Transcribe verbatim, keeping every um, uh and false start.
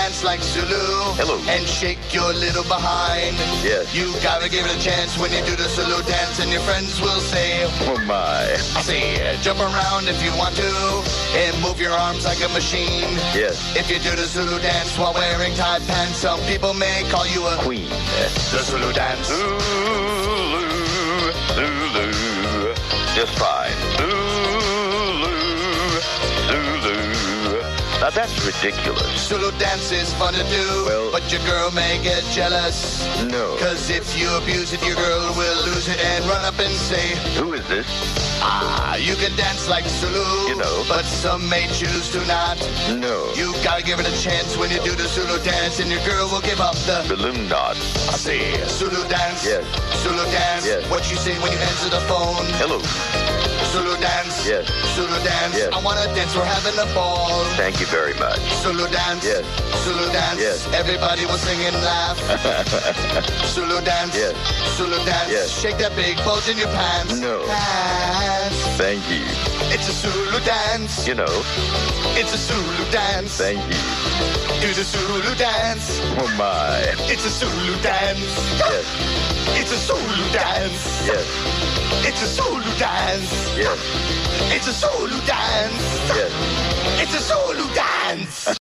dance like Zulu. Hello. And shake your little behind. Yes. You gotta give it a chance when you do the Zulu dance, and your friends will say, Oh my. I say, jump around if you want to, and move your arms like a machine. Yes. If you do the Zulu dance while wearing tight pants, some people may call you a Queen. The Zulu dance. Zulu, Zulu, just fine. Zulu, Zulu. Now that's ridiculous. Zulu dance is fun to do, Well- but your girl may get jealous. No. Cause if you abuse it, your girl will lose it and run up and say, Who is this? ah, you can dance like Zulu. You know. But some may choose to not. No. You gotta give it a chance when you do the Zulu dance, and your girl will give up the Balloon knot. I say Zulu dance. Yes. Zulu dance. Yes. What you say when you answer the phone? Hello. Zulu dance. Yes. Zulu dance. Yes. I wanna dance. We're having a ball. Thank you very much. Zulu dance. Yes. Zulu dance. Yes. Everybody will sing and laugh. Zulu dance. Yes. Zulu dance. Yes. Shake that big bulge in your pants. No. Pants. Thank you. It's a Zulu dance. You know, It's a Zulu dance. thank you. Do the Zulu dance. Oh my. It's a Zulu dance. Yes. It's a Zulu dance. Yes. It's a Zulu dance. Yes. It's a Zulu dance. Yes. It's a Zulu dance.